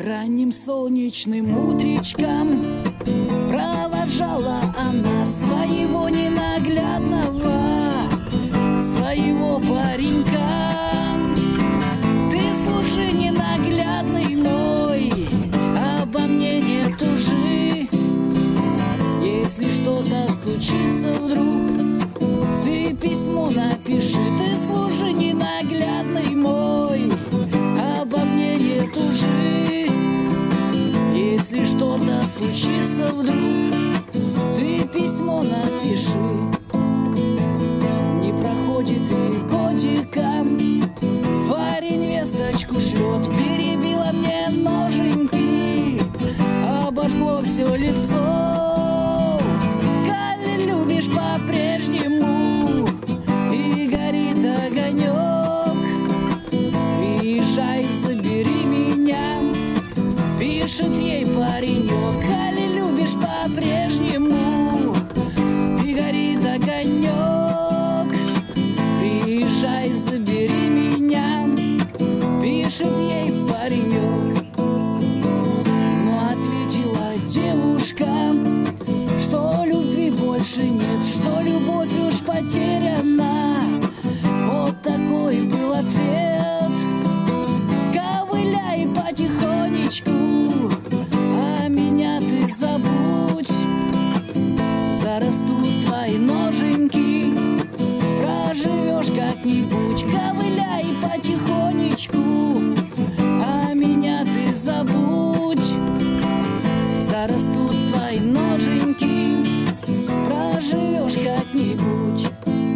Ранним солнечным утречком провожала она своего ненаглядного, своего паренька. Ты служи, ненаглядный мой, обо мне не тужи. Если что-то случится вдруг, ты письмо напиши. Ты служи, ненаглядный мой, обо мне не тужи. Если что-то случится вдруг, ты письмо напиши. Не проходит и годика, парень весточку шлет. Перебила мне ноженьки, обожгло все лицо. Коли любишь по-прежнему и горит огонек, приезжай, забери меня, пишет ей паренек. Коли любишь по-прежнему и горит огонек, приезжай, забери меня, пишет ей паренек. Но ответила девушка, что любви больше нет, что любовь уж потеряна. Вот такой был ответ. Ковыляй потихонечку, а меня ты забудь. Зарастут твои ноженьки, проживешь как-нибудь. Ковыляй потихонечку, а меня ты забудь. Зарастут твои ноженьки, проживешь как-нибудь.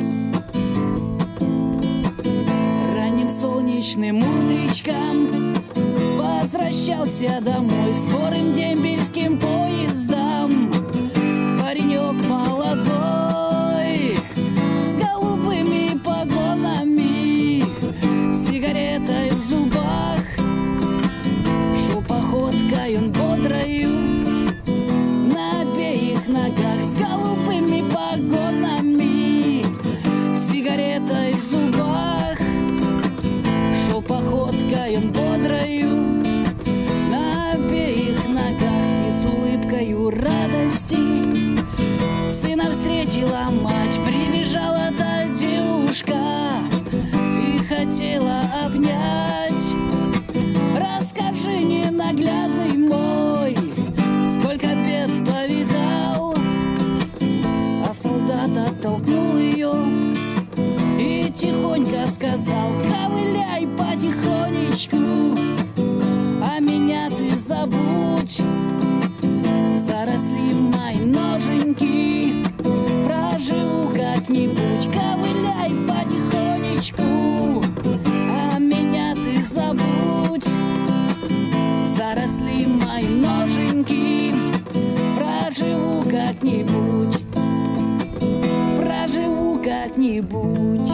Ранним солнечным утречком возвращался домой скорым дембельским поездом. Паренек молодой, с голубыми погонами, сигаретой в зубах, шел походкой он бодрою, на обеих ногах, с голубыми погонами, сигаретой в зубах, шел походкой он бодрою, на обеих ногах, и с улыбкою радости сына встретила мать. Прибежала та девушка и хотела обнять. Расскажи, ненаглядный мой, сколько бед повидал. А солдат оттолкнул ее и тихонько сказал: ковыляй потихонечку, а меня ты забудь. Заросли мои ноженьки, проживу как-нибудь. Ковыляй потихонечку, а меня ты забудь. Заросли мои ноженьки, проживу как-нибудь. Проживу как-нибудь.